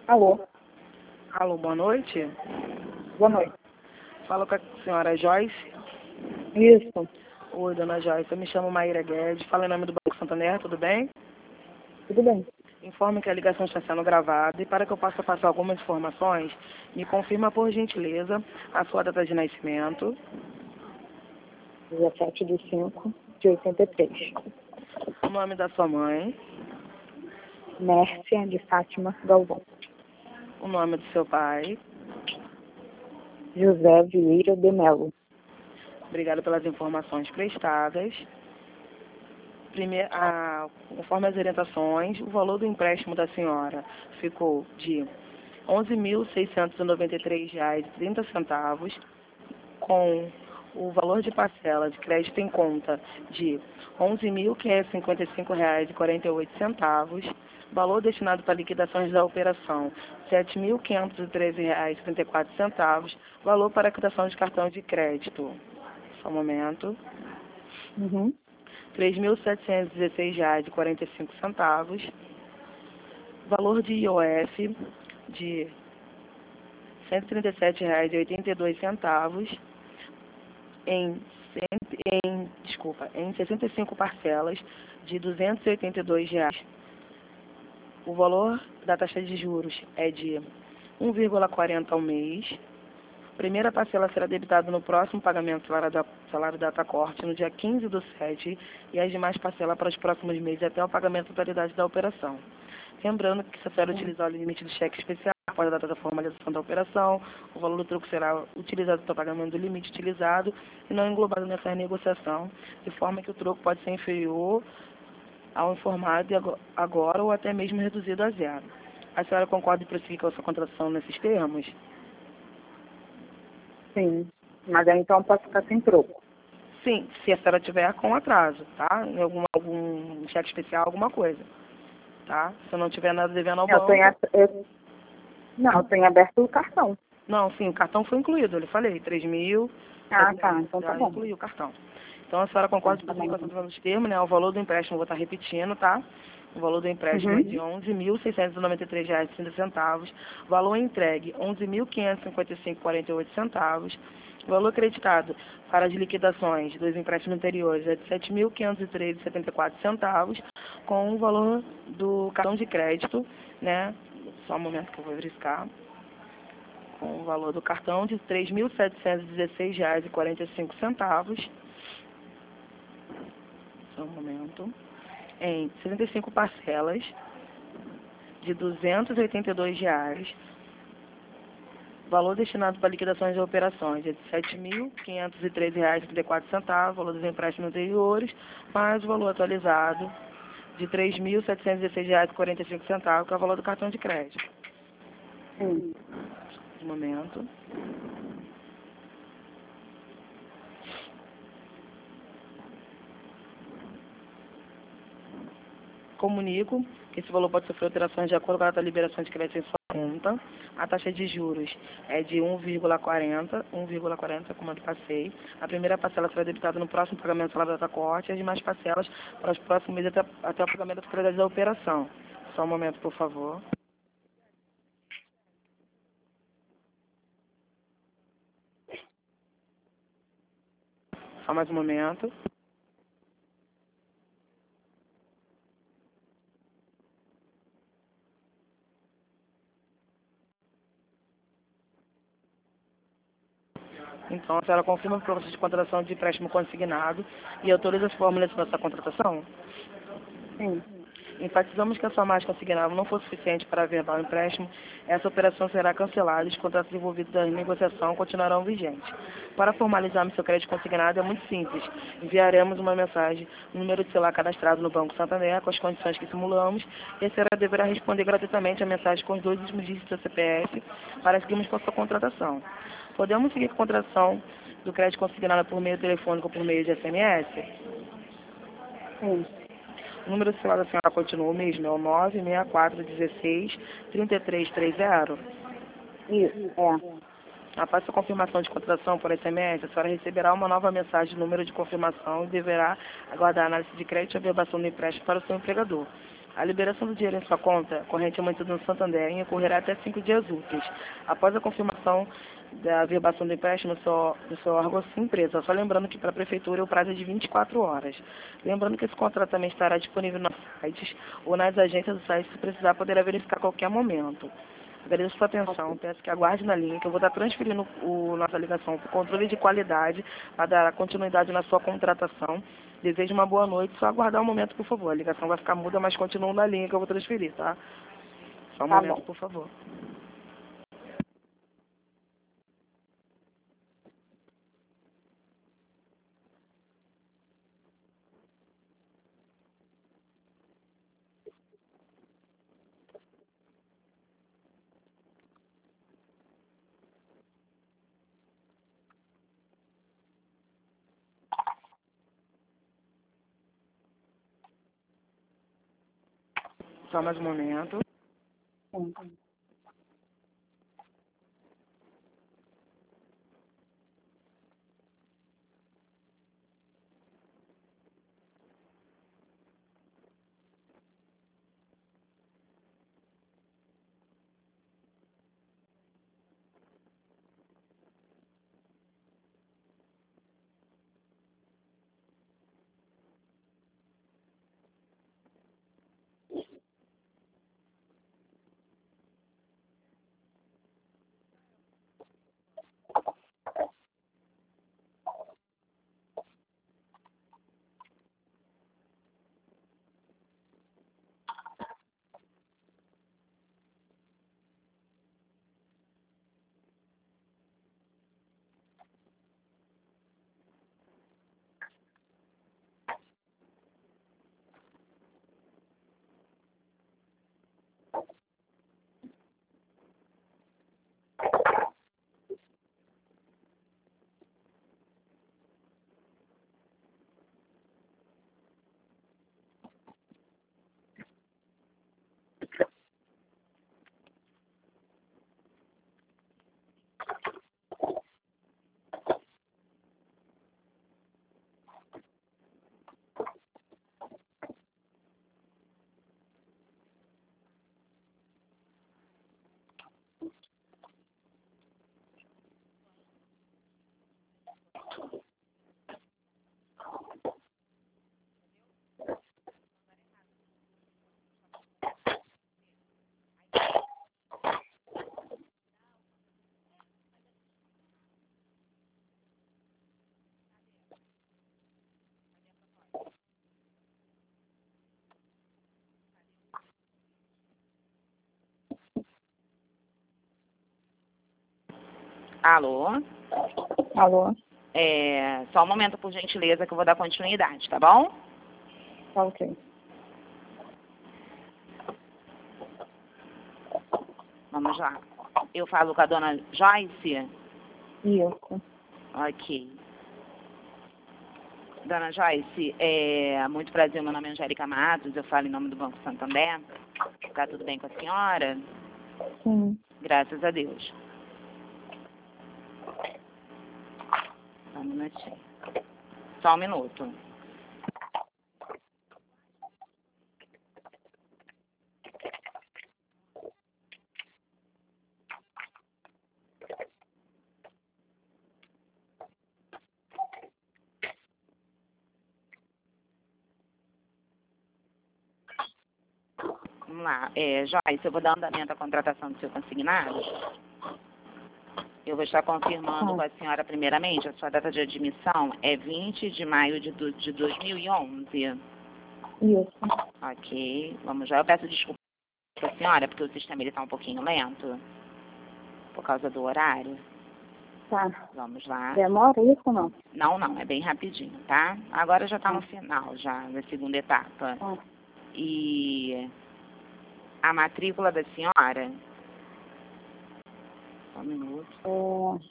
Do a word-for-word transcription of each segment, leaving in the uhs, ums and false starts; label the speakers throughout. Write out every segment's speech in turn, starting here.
Speaker 1: Alô,
Speaker 2: Alô, boa noite.
Speaker 1: boa noite.
Speaker 2: Falo com a senhora Joyce.
Speaker 1: Isso,
Speaker 2: Oi, dona Joyce. Eu me chamo Maíra Guedes. Falo em nome do Banco Santander, tudo bem?
Speaker 1: tudo bem.
Speaker 2: Informe que a ligação está sendo gravada e para que eu possa passar algumas informações, me confirma por gentileza a sua data de nascimento,
Speaker 1: dezessete de cinco de oitenta e três.
Speaker 2: o nome da sua mãe,
Speaker 1: Mércia de Fátima Galvão.
Speaker 2: o nome do seu pai.
Speaker 1: José Vieira de Melo.
Speaker 2: Obrigada pelas informações prestadas. Primeiro, a, conforme as orientações, o valor do empréstimo da senhora ficou de onze mil seiscentos e noventa e três reais e trinta centavos, com o valor de parcela de crédito em conta de onze mil quinhentos e cinquenta e cinco reais e quarenta e oito centavos, valor destinado para liquidações da operação sete mil quinhentos e treze reais e trinta e quatro centavos, valor para quitação de cartão de crédito. Só um momento.
Speaker 1: Uhum.
Speaker 2: três mil setecentos e dezesseis reais e quarenta e cinco centavos, valor de I O F de cento e trinta e sete reais e oitenta e dois centavos em, cento, em, desculpa, em sessenta e cinco parcelas de duzentos e oitenta e dois reais. O valor da taxa de juros é de um vírgula quarenta ao mês. A primeira parcela será debitada no próximo pagamento do salário da, salário data corte, no dia quinze do sete, e as demais parcelas para os próximos meses até o pagamento da totalidade da operação. Lembrando que se a senhora utilizar o limite do cheque especial após a data da formalização da operação, o valor do troco será utilizado para o pagamento do limite utilizado e não englobado nessa negociação, de forma que o troco pode ser inferior ao informado agora ou até mesmo reduzido a zero. A senhora concorda em prosseguir com a sua contratação nesses termos?
Speaker 1: Sim, mas aí então posso ficar sem troco.
Speaker 2: Sim, se a senhora tiver com atraso, tá? Em algum, algum cheque especial, alguma coisa, tá? Se não tiver nada devendo ao
Speaker 1: Eu
Speaker 2: banco...
Speaker 1: tenho, a- eu, não, eu tenho aberto o cartão.
Speaker 2: Não, sim, o cartão foi incluído, eu lhe falei, três mil,
Speaker 1: Ah, tá, então tá
Speaker 2: já
Speaker 1: bom.
Speaker 2: incluiu o cartão. Então a senhora concorda
Speaker 1: Então,
Speaker 2: em
Speaker 1: tá
Speaker 2: prosseguir com a
Speaker 1: bom.
Speaker 2: contratação dos termos, né? O valor do empréstimo, eu vou estar repetindo, tá? O valor do empréstimo é
Speaker 1: Uhum.
Speaker 2: de onze mil seiscentos e noventa e três reais e trinta centavos. Valor entregue, onze mil quinhentos e cinquenta e cinco reais e quarenta e oito centavos. Valor acreditado para as liquidações dos empréstimos anteriores é de sete mil quinhentos e treze reais e setenta e quatro centavos, com o valor do cartão de crédito, né? Só um momento que eu vou verificar. Com o valor do cartão de três mil setecentos e dezesseis reais e quarenta e cinco centavos. Só um momento. Em setenta e cinco parcelas de duzentos e oitenta e dois reais. Valor destinado para liquidações de operações é de sete mil quinhentos e treze reais e trinta e quatro centavos, valor dos empréstimos anteriores, mais o valor atualizado de três mil setecentos e dezesseis reais e quarenta e cinco centavos, que é o valor do cartão de crédito.
Speaker 1: Sim.
Speaker 2: Um momento. Comunico que esse valor pode sofrer alterações de acordo com a data de liberação de crédito em sua conta. A taxa de juros é de um vírgula quarenta, um vírgula quarenta, como eu passei. A primeira parcela será debitada no próximo pagamento do salário da data corte e as demais parcelas para os próximos meses até, até o pagamento da totalidade da operação. Só um momento, por favor. Só mais um momento. Então, a senhora confirma o processo de contratação de empréstimo consignado e autoriza as fórmulas dessa contratação?
Speaker 1: Sim.
Speaker 2: Enfatizamos que a sua margem consignável não for suficiente para averbar o empréstimo, essa operação será cancelada e os contratos envolvidos da negociação continuarão vigentes. Para formalizarmos seu crédito consignado é muito simples. Enviaremos uma mensagem no número de celular cadastrado no Banco Santander com as condições que simulamos e a senhora deverá responder gratuitamente a mensagem com os dois últimos dígitos do C P F para seguirmos com a sua contratação. Podemos seguir com a contratação do crédito consignado por meio telefônico ou por meio de S M S?
Speaker 1: Sim.
Speaker 2: O número do celular da senhora continua o mesmo, é o nove seis quatro um seis, três três três zero.
Speaker 1: Isso, é.
Speaker 2: Após a confirmação de contratação por S M S, a senhora receberá uma nova mensagem de número de confirmação e deverá aguardar a análise de crédito e averbação do empréstimo para o seu empregador. A liberação do dinheiro em sua conta corrente mantida no Santander ocorrerá até cinco dias úteis. Após a confirmação da verbação do empréstimo do seu, do seu órgão ou empresa. Só lembrando que para a Prefeitura o prazo é de vinte e quatro horas. Lembrando que esse contrato também estará disponível nos sites ou nas agências do site, se precisar poderá verificar a qualquer momento. Agradeço sua atenção, peço que aguarde na linha, que eu vou estar transferindo o, nossa ligação para o controle de qualidade, para dar continuidade na sua contratação. Desejo uma boa noite, só aguardar um momento, por favor. A ligação vai ficar muda, mas continua na linha que eu vou transferir, tá? Só um
Speaker 1: Tá
Speaker 2: momento,
Speaker 1: bom.
Speaker 2: por favor. Só mais um momento.
Speaker 1: Sim.
Speaker 3: Alô?
Speaker 1: Alô?
Speaker 3: É, só um momento, por gentileza, que eu vou dar continuidade, tá bom?
Speaker 1: Tá ok.
Speaker 3: Vamos lá. Eu falo com a dona Joyce?
Speaker 1: Isso.
Speaker 3: Ok. Dona Joyce, é muito prazer, meu nome é Angélica Matos, eu falo em nome do Banco Santander. Tá tudo bem com a senhora?
Speaker 1: Sim.
Speaker 3: Graças a Deus. Só um minutinho. Só um minuto. Vamos lá. É, Joyce, eu vou dar andamento à contratação do seu consignado. Eu vou estar confirmando
Speaker 1: Ah.
Speaker 3: com a senhora, primeiramente, a sua data de admissão é vinte de maio de, do, de dois mil e onze.
Speaker 1: Isso.
Speaker 3: Ok, vamos lá. Eu peço desculpa para a senhora, porque o sistema está um pouquinho lento, por causa do horário.
Speaker 1: Tá.
Speaker 3: Vamos lá.
Speaker 1: Demora isso ou não?
Speaker 3: Não, não, é bem rapidinho, tá? Agora já está
Speaker 1: Ah.
Speaker 3: no final, já, da segunda etapa.
Speaker 1: Ah.
Speaker 3: E a matrícula da senhora... Só um minuto.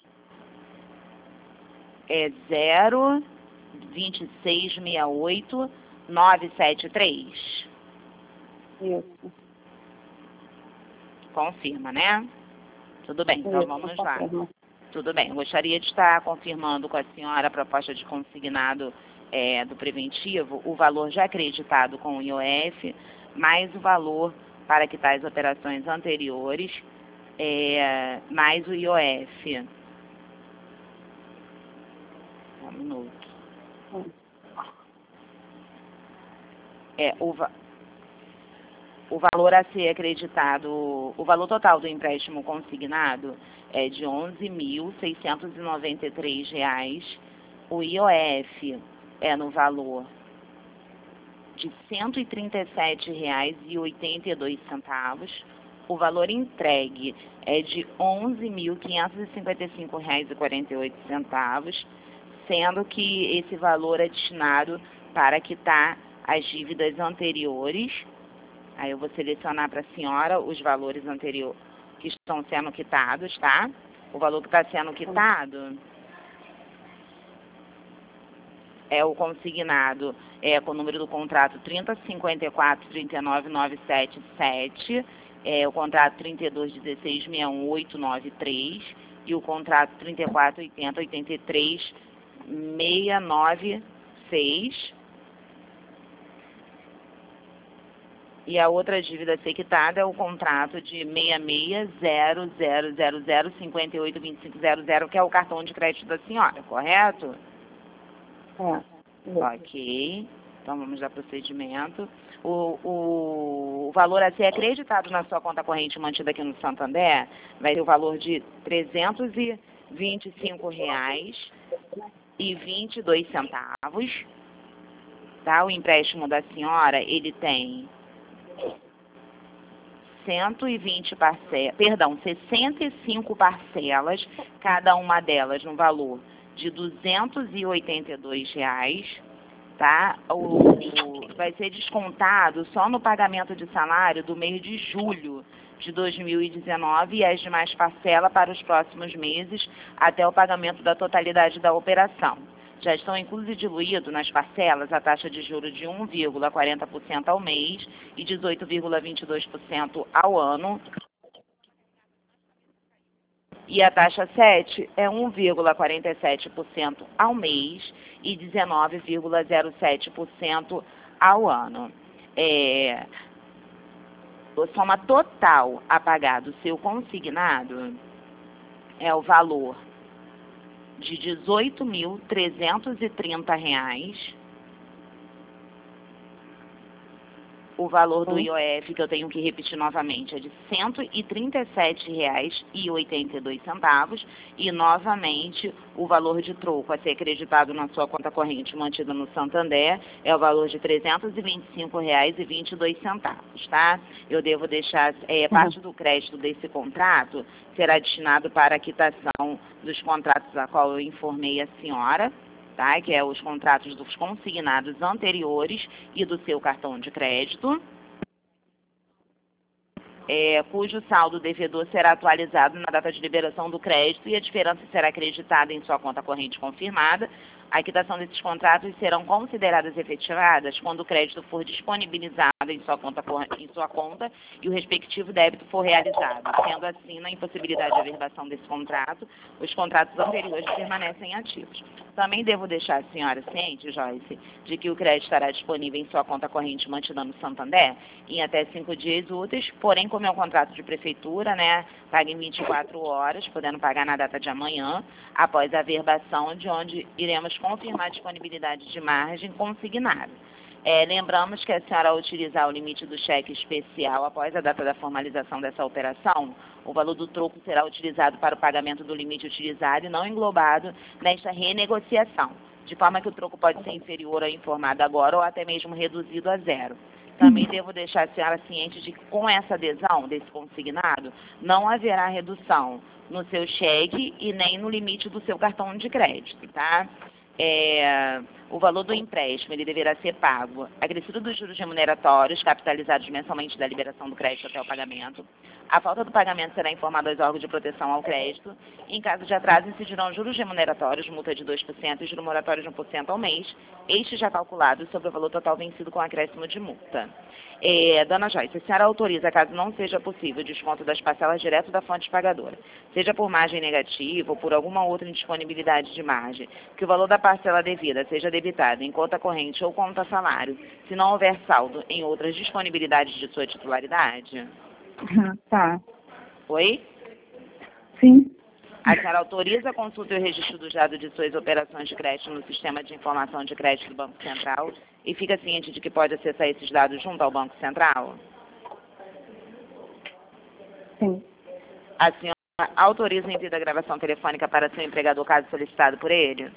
Speaker 1: É...
Speaker 3: É zero vinte e seis sessenta e oito nove sete três.
Speaker 1: Isso.
Speaker 3: Confirma, né? Tudo bem, então
Speaker 1: Isso,
Speaker 3: vamos
Speaker 1: tá
Speaker 3: lá.
Speaker 1: certo.
Speaker 3: Tudo bem, gostaria de estar confirmando com a senhora a proposta de consignado é, do preventivo, o valor já acreditado com o I O F, mais o valor para quitar as operações anteriores, é, mais o I O F. Um minuto. É, o, va o valor a ser acreditado, o valor total do empréstimo consignado é de onze mil seiscentos e noventa e três reais. O I O F é no valor de cento e trinta e sete reais e oitenta e dois centavos. O valor entregue é de onze mil quinhentos e cinquenta e cinco reais e quarenta e oito centavos, sendo que esse valor é destinado para quitar as dívidas anteriores. Aí eu vou selecionar para a senhora os valores anteriores que estão sendo quitados, tá? O valor que está sendo quitado é o consignado, é com o número do contrato trinta cinquenta e quatro trinta e nove nove sete sete, é o contrato trinta e dois dezesseis sessenta e um oito nove três e o contrato trinta e quatro oitenta oitenta e três seiscentos e noventa e seis. E a outra dívida a ser quitada é o contrato de seis seis zero zero zero zero cinco oito dois cinco zero zero, que é o cartão de crédito da senhora, correto?
Speaker 1: É.
Speaker 3: Ok. Então, vamos dar procedimento. O, o, o valor a ser acreditado na sua conta corrente mantida aqui no Santander vai ser o valor de trezentos e vinte e cinco reais e vinte e dois centavos. Tá? O empréstimo da senhora, ele tem cento e vinte parcelas, perdão, sessenta e cinco parcelas, cada uma delas no valor de duzentos e oitenta e dois reais, tá? O, o, vai ser descontado só no pagamento de salário do mês de julho de dois mil e dezenove e as demais parcelas para os próximos meses até o pagamento da totalidade da operação. Já estão inclusos e diluídos nas parcelas a taxa de juros de um vírgula quarenta por cento ao mês e dezoito vírgula vinte e dois por cento ao ano. E a taxa sete é um vírgula quarenta e sete por cento ao mês e dezenove vírgula zero sete por cento ao ano. É, a soma total a pagar do seu consignado é o valor de dezoito mil trezentos e trinta reais. O valor do I O F, que eu tenho que repetir novamente, é de cento e trinta e sete reais e oitenta e dois centavos. E, novamente, o valor de troco a ser acreditado na sua conta corrente mantida no Santander é o valor de trezentos e vinte e cinco reais e vinte e dois centavos, tá? Eu devo deixar, é, parte do crédito desse contrato será destinado para a quitação dos contratos a qual eu informei a senhora, tá? Que é os contratos dos consignados anteriores e do seu cartão de crédito, é, cujo saldo devedor será atualizado na data de liberação do crédito e a diferença será acreditada em sua conta corrente confirmada. A quitação desses contratos serão consideradas efetivadas quando o crédito for disponibilizado em sua conta, em sua conta e o respectivo débito for realizado. Sendo assim, na impossibilidade de averbação desse contrato, os contratos anteriores permanecem ativos. Também devo deixar a senhora ciente, Joyce, de que o crédito estará disponível em sua conta corrente mantida no Santander em até cinco dias úteis, porém, como é um contrato de prefeitura, né, paga em vinte e quatro horas, podendo pagar na data de amanhã, após a averbação, de onde iremos confirmar a disponibilidade de margem consignada. É, lembramos que a senhora, ao utilizar o limite do cheque especial após a data da formalização dessa operação, o valor do troco será utilizado para o pagamento do limite utilizado e não englobado nesta renegociação, de forma que o troco pode ser inferior ao informado agora ou até mesmo reduzido a zero. Também devo deixar a senhora ciente de que, com essa adesão desse consignado, não haverá redução no seu cheque e nem no limite do seu cartão de crédito, tá? É, o valor do empréstimo ele deverá ser pago acrescido dos juros remuneratórios capitalizados mensalmente da liberação do crédito até o pagamento, A falta do pagamento será informada aos órgãos de proteção ao crédito. E, em caso de atraso, incidirão juros remuneratórios, multa de dois por cento e juros moratórios de um por cento ao mês, estes já calculados sobre o valor total vencido com acréscimo de multa. É, Dona Joyce, a senhora autoriza, caso não seja possível, o desconto das parcelas direto da fonte pagadora, seja por margem negativa ou por alguma outra indisponibilidade de margem, que o valor da parcela devida seja debitado em conta corrente ou conta salário, se não houver saldo em outras disponibilidades de sua titularidade?
Speaker 1: Tá.
Speaker 3: Oi?
Speaker 1: Sim.
Speaker 3: A senhora autoriza a consulta e o registro dos dados de suas operações de crédito no Sistema de Informação de Crédito do Banco Central e fica ciente de que pode acessar esses dados junto ao Banco Central?
Speaker 1: Sim.
Speaker 3: A senhora autoriza o envio da gravação telefônica para seu empregador caso solicitado por ele?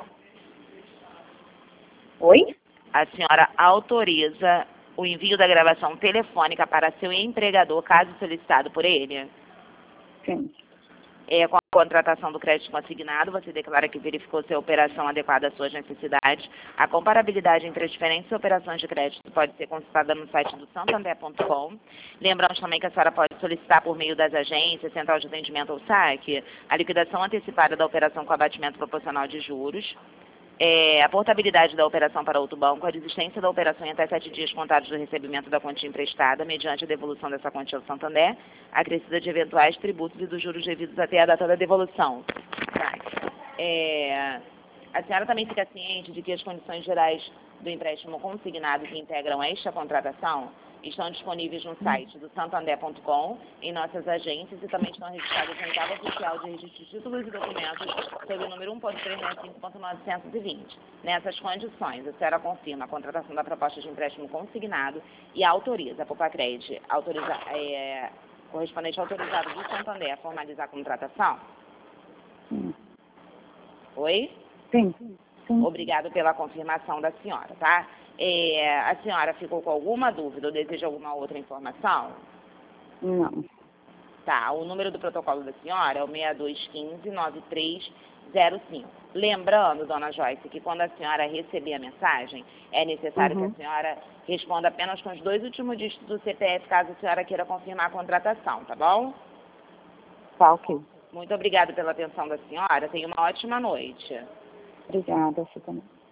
Speaker 1: Oi?
Speaker 3: A senhora autoriza o envio da gravação telefônica para seu empregador caso solicitado por ele?
Speaker 1: Sim.
Speaker 3: É, com a contratação do crédito consignado, você declara que verificou se a operação adequada às suas necessidades. A comparabilidade entre as diferentes operações de crédito pode ser consultada no site do santander ponto com. Lembramos também que a senhora pode solicitar por meio das agências, central de atendimento ou saque, a liquidação antecipada da operação com abatimento proporcional de juros. É, a portabilidade da operação para outro banco, a desistência da operação em até sete dias contados do recebimento da quantia emprestada, mediante a devolução dessa quantia ao Santander, acrescida de eventuais tributos e dos juros devidos até a data da devolução. Tá. É, a senhora também fica ciente de que as condições gerais do empréstimo consignado que integram esta contratação estão disponíveis no site do santander ponto com, em nossas agências, e também estão registradas na etapa oficial de registro de títulos e documentos sob o número um ponto trezentos e cinco ponto novecentos e vinte. Nessas condições, a senhora confirma a contratação da proposta de empréstimo consignado e autoriza a Popacred, autoriza, é, correspondente autorizado do Santander, a formalizar a contratação?
Speaker 1: Sim.
Speaker 3: Oi?
Speaker 1: Sim. Sim.
Speaker 3: Obrigado pela confirmação da senhora, tá? É, a senhora ficou com alguma dúvida ou deseja alguma outra informação?
Speaker 1: Não.
Speaker 3: Tá, o número do protocolo da senhora é o seis dois um cinco, nove três zero cinco. Lembrando, dona Joyce, que quando a senhora receber a mensagem, é necessário
Speaker 1: Uhum.
Speaker 3: que a senhora responda apenas com os dois últimos dígitos do C P F, caso a senhora queira confirmar a contratação, tá bom?
Speaker 1: Tá, ok.
Speaker 3: Muito obrigada pela atenção da senhora. Tenha uma ótima noite.
Speaker 1: Obrigada, você também.